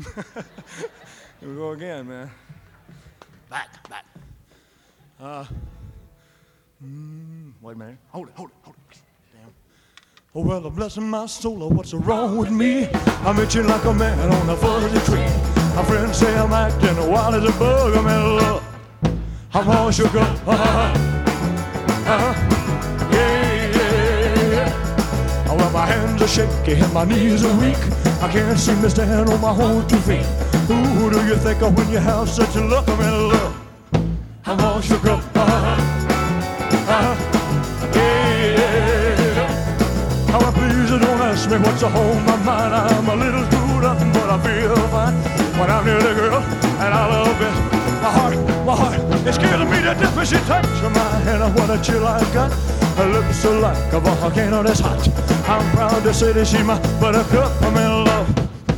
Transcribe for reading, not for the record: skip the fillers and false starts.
Here we go again, man. Back. Wait a minute. Hold it. Damn. Oh, well, bless my soul, what's wrong with me? I'm itching like a man on a fuzzy tree. My friends say I'm acting wild as a bug. I'm in love. I'm all shook up. Yeah. Oh, well, my hands are shaky and my knees are weak. I can't seem to stand on my whole 2 feet. Who do you think of when you have such a luck? I'm in love. I'm all shook up. Yeah. Oh, please don't ask me what's on my mind. I'm a little screwed up, but I feel fine when I'm near the girl, and I love it. My heart, it's killing me to death when she touches my hand. What a chill I got. Her lips are like a volcano that's hot. I'm proud to say that she's my buttercup. I'm in love.